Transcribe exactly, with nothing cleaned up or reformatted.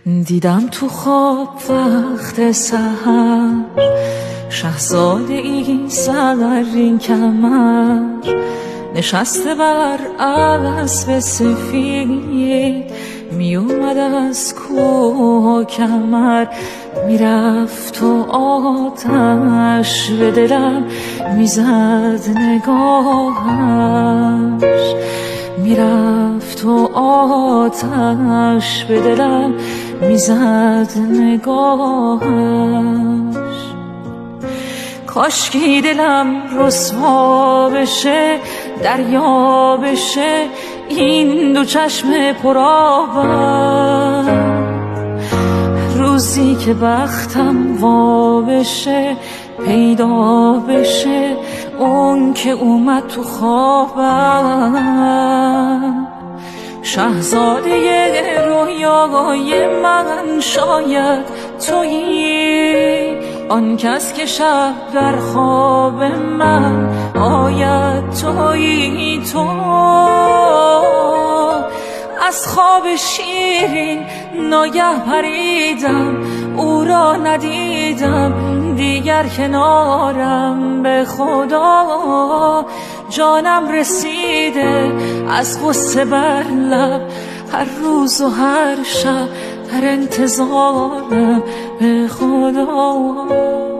دیدم تو خواب وقت سحر شهزاده ای زرین کمر نشسته بر اسب سفید می اومد از کوه و کمر میرفت و آتش به دلم میزد نگاهش میرفت و آتش به دلم میزد نگاهش کاشکی دلم رسوا بشه دریا بشه این دو چشم پرآبم روزی که بختم وا بشه پیدا بشه اون که اومد تو خوابم شهزاده رویای من شاید تویی آن کس که شب در خواب من آید تویی تو از خواب شیرین ناگه پریدم او را ندیدم دیگر کنارم به خدا جانم رسیده از غصه بر لب هر روز و هر شب در انتظارم به خدا